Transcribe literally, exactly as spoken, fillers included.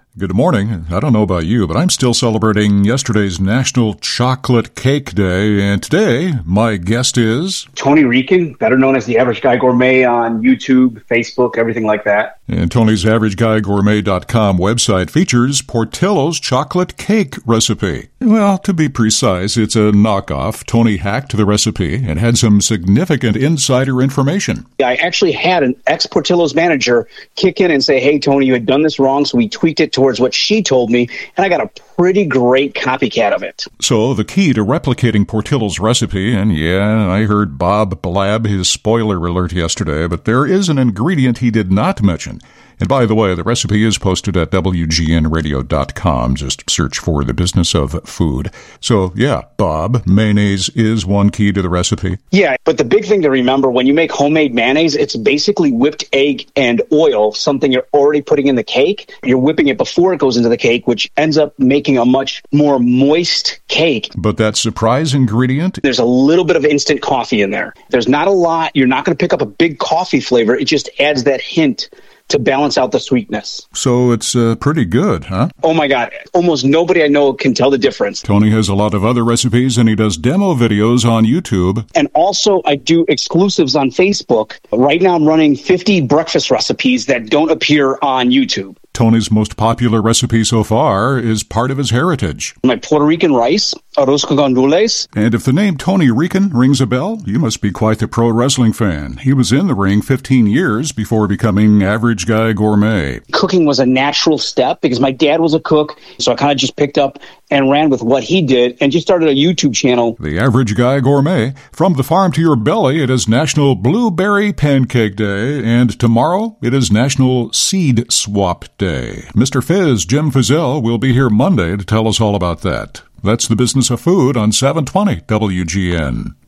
Good morning. I don't know about you, but I'm still celebrating yesterday's National Chocolate Cake Day, and today my guest is Tony Rican, better known as the Average Guy Gourmet on YouTube, Facebook, everything like that. And Tony's average guy gourmet dot com website features Portillo's chocolate cake recipe. Well, to be precise, it's a knockoff. Tony hacked the recipe and had some significant insider information. I actually had an ex-Portillo's manager kick in and say, hey, Tony, you had done this wrong, so we tweaked it towards what she told me, and I got a pretty great copycat of it. So the key to replicating Portillo's recipe, and yeah, I heard Bob blab his spoiler alert yesterday, but there is an ingredient he did not mention. And by the way, the recipe is posted at W G N radio dot com. Just search for the business of food. So, yeah, Bob, mayonnaise is one key to the recipe. Yeah, but the big thing to remember, when you make homemade mayonnaise, it's basically whipped egg and oil, something you're already putting in the cake. You're whipping it before it goes into the cake, which ends up making a much more moist cake. But that surprise ingredient? There's a little bit of instant coffee in there. There's not a lot. You're not going to pick up a big coffee flavor. It just adds that hint to balance out the sweetness. So it's uh, pretty good, huh? Oh my God. Almost nobody I know can tell the difference. Tony has a lot of other recipes, and he does demo videos on YouTube. And also I do exclusives on Facebook. Right now I'm running fifty breakfast recipes that don't appear on YouTube. Tony's most popular recipe so far is part of his heritage. My Puerto Rican rice, arroz con gandules. And if the name Tony Rican rings a bell, you must be quite the pro wrestling fan. He was in the ring fifteen years before becoming Average Guy Gourmet. Cooking was a natural step because my dad was a cook, so I kind of just picked up and ran with what he did and just started a YouTube channel. The Average Guy Gourmet. From the farm to your belly, it is National Blueberry Pancake Day, and tomorrow it is National Seed Swap Day. Mister Fizz, Jim Fizzell, will be here Monday to tell us all about that. That's the business of food on seven twenty W G N.